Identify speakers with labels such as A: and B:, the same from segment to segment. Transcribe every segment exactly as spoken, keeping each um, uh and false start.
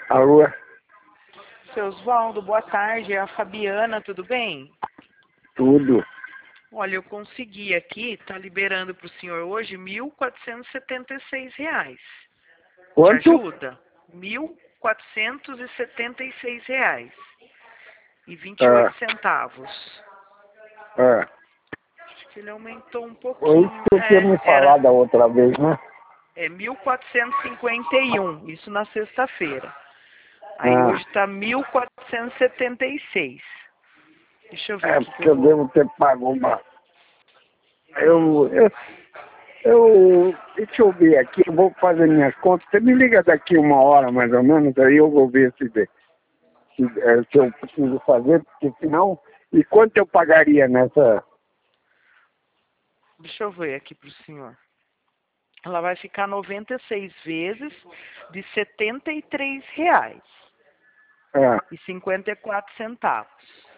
A: Alô?
B: Seu Osvaldo, boa tarde. É a Fabiana, tudo bem?
A: Tudo.
B: Olha, eu consegui aqui, tá liberando para o senhor hoje mil quatrocentos e setenta e seis reais.
A: Quanto?
B: Te ajuda? mil quatrocentos e setenta e seis reais e vinte e oito
A: Ah,
B: centavos.
A: ah.
B: Acho que ele aumentou um
A: Foi isso
B: pouquinho.
A: que eu tinha
B: É,
A: me
B: era
A: falado da outra vez, né?
B: é mil quatrocentos e cinquenta e um, isso na sexta-feira. Aí
A: Ah,
B: hoje está mil quatrocentos e setenta e seis. Deixa eu ver
A: é
B: aqui que
A: porque
B: eu
A: eu
B: vou.
A: devo ter pago uma...
B: Hum.
A: Eu, eu, eu... Deixa eu ver aqui, eu vou fazer minhas contas. Você me liga daqui uma hora, mais ou menos, aí eu vou ver se, se, é, se eu preciso fazer, porque senão... E quanto eu pagaria nessa...
B: Deixa eu ver aqui para o senhor. Ela vai ficar noventa e seis vezes de setenta e três reais
A: Ah,
B: e cinquenta e quatro centavos.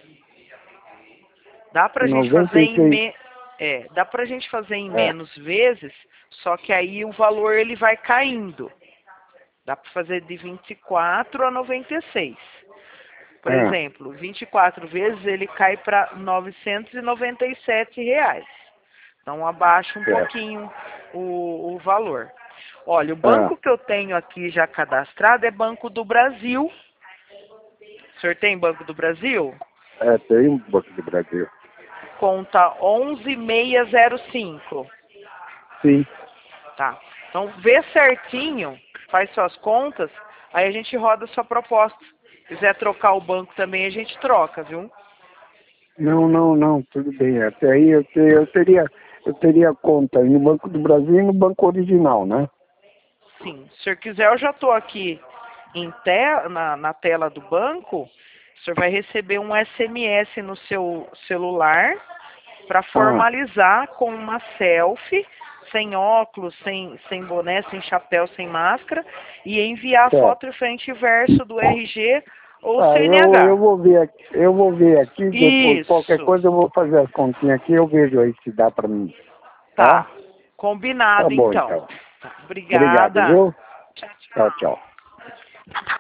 B: Dá pra gente
A: noventa
B: fazer
A: e
B: em
A: seis.
B: me... é, dá pra gente fazer em
A: É,
B: menos vezes, só que aí o valor ele vai caindo. Dá para fazer de vinte e quatro a noventa e seis. Por
A: é,
B: exemplo, vinte e quatro vezes ele cai para novecentos e noventa e sete reais. Então abaixa um
A: é,
B: pouquinho o, o valor. Olha, o
A: é,
B: banco que eu tenho aqui já cadastrado é Banco do Brasil. O senhor tem Banco do Brasil?
A: é, tem um Banco do Brasil.
B: Conta onze mil seiscentos e cinco.
A: Sim.
B: Tá. Então vê certinho, faz suas contas, aí a gente roda a sua proposta. Se quiser trocar o banco também, a gente troca, viu?
A: Não, não, não, tudo bem. Até aí eu, te, eu teria eu teria conta no Banco do Brasil e no banco original, né?
B: Sim. Se o senhor quiser, eu já estou aqui em te na, na tela do banco. O senhor vai receber um S M S no seu celular para
A: Ah,
B: formalizar com uma selfie, sem óculos, sem, sem boné, sem chapéu, sem máscara, e enviar a
A: certo.
B: foto frente e verso do R G ou
A: Ah, eu, eu
B: C N H.
A: vou ver aqui, eu vou ver aqui, depois qualquer
B: Isso.
A: coisa eu vou fazer as continhas aqui, eu vejo aí se dá pra mim. Tá?
B: Tá.
A: Tá
B: Combinado,
A: bom
B: então.
A: então.
B: Tá.
A: Obrigado,
B: Obrigada.
A: viu?
B: Tchau,
A: Tchau,
B: tchau.
A: tchau.